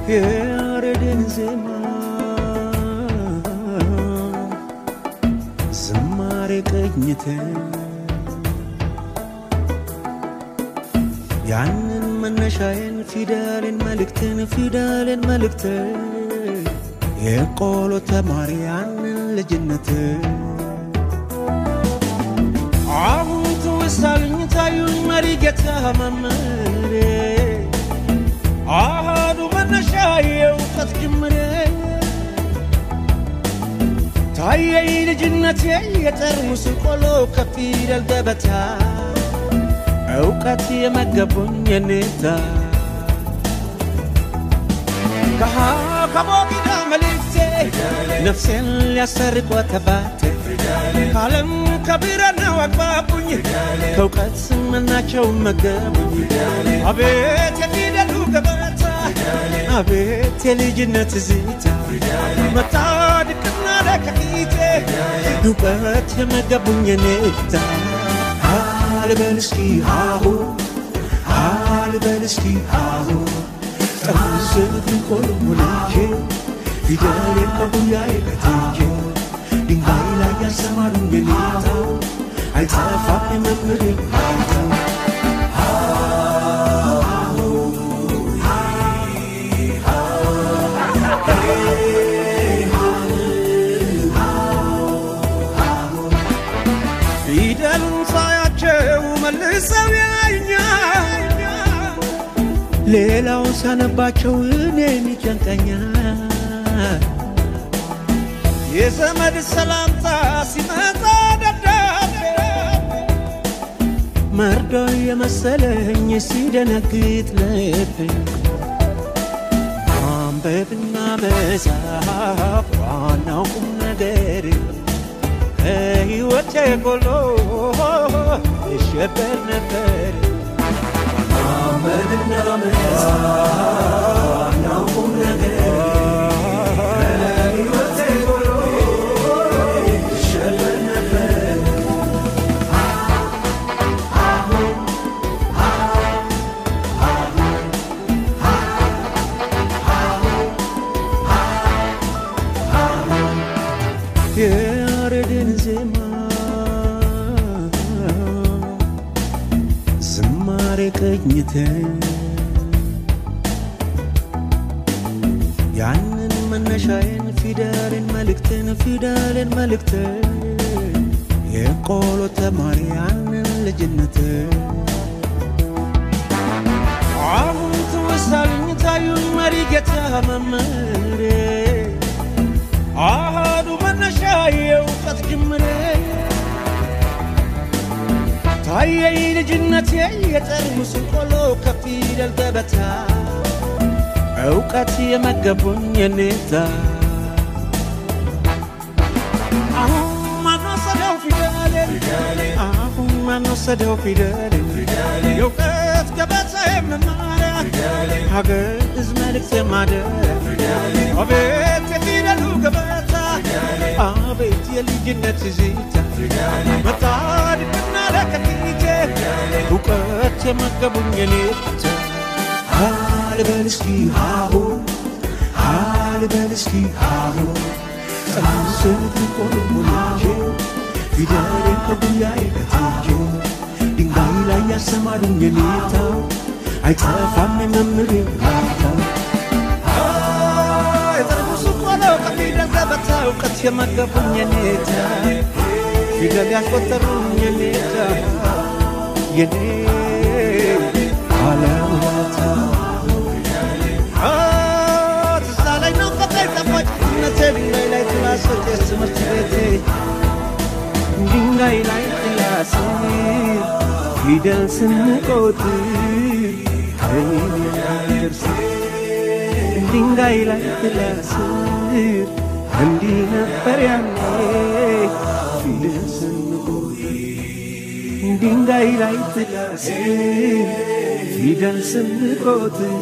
ያሬድን ዜማ ዝማሬ ቅኝት ያንን መነሻዬን ፊደልን መልእክት የቆሎ ተማሪ ያንን ልጅነት አሁን ትውሳልኝ ታዩኝ መሪ ጌታ መምሬ አሃዱ መነሻዬው ቀት ጅምሬ ታየኝ ልጅነቴ የጠርሙስ ቆሎ ከፊደል ገበታ እውቀት የመገቡኝ የኔታ ከሞጊዳ መልእክቴ ነፍሴን ሊያሰርቅ ወተባቴ ካለም ከቢራናው አግባቡኝ ከእውቀት መናቸው መገቡኝ አቤት የፊደሉ ገበታ አቤት የልጅነት ዚታ መታድቅና ለከፊቴ እውቀት የመገቡኝ የኔታ አልበልስኪ አሁ ጠርሙስን ቆልሙልቼ ፊደሌን ከቡያዬ ከትቼ ድንጋይ ላይ ያሰማሩኝ የኔታው አይጠፋም የመምህሬ ጌታው ፊደሉን ሳያቸው መልሰው ያዩኛል ሌላው ሳነባቸው እኔን ይጨንቀኛል የዘመድ ሰላምታ ሲመጣ ደብዳቤ መርዶ የመሰለኝ ሲደነግጥ ልቤ ማንበብና መጻፍ ዋናው ቁም ነገር ሕይወቴ ጎሎ ይሸበር ነበር ማንበብና መጻፍ ዋናው ቁም ነገር ሕይወቴ ጎሎ ይሸበር ነበር ያሬድን ዜማ ዝማሬ ቅኝት ያንን መነሻዬን ፊደልን መልእክት የቆሎ ተማሪ ያንን ልጅነት አሁን ትውሳልኝ ታዩኝ መሪ ጌታ መምሬ አሃዱ መነሻዬው ቀት ጅምሬ ታየኝ ልጅነቴ የጠርሙስ ቆሎ ከፊደል ገበታ እውቀት የመገቡኝ የኔታ አሁን ማንወሰደው ፊደሌን የእውቀት ገበታ የመማሪያ ሀገር ሕዝብ መልእክት የማደሪያ አቤት የፊደሉ ገበታ አቤት የልጅነት ዚታ መታድቅና ለከፊቴ እውቀት የመገቡኝ የኔታ አልበልስኪ አሁ ጠርሙስን ቆልሙልቼ ፊደሌን ከቡያዬ ከትቼ ድንጋይ ላይ ያሰማሩኝ የኔታው አይጠፋም የመምህሬ ጌታው የጠርሙሱ ቆሎ ከፊደል ገበታ እውቀት የመገቡኝ የኔታ ፊደል ያስቆጠሩኝ የኔታ የኔ ባለውለታ ትዝ አለኝ ናፈቀኝ ጠፋኝ እምነቴ ድንጋይ ላይ ትላስር ትምህርት ቤቴ ድንጋይ ላይ ትላስር ፊደል ስንቆጥር ከይደርስ ድንጋይ ላይ ትላስር እንዲህ ነበር ያኔ ፊደል ስንቆጥር ድንጋይ ላይ ትላስር ፊደል ስንቆጥር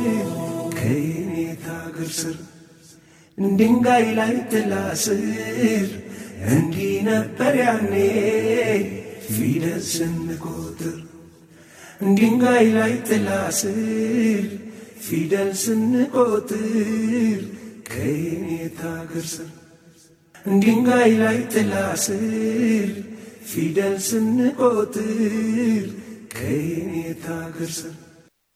ከየኔታ እግር ስር ድንጋይ ላይ ትላስር እንዲህ ነበር ያኔ ፊደል ስንቆጥር ድንጋይ ላይ ትላስር ፊደል ስንቆጥር ከኔታ ገርሰን ድንጋይ ላይ ጥላ ስር ፊደል ስንቆጥር ከኔታ ገርሰን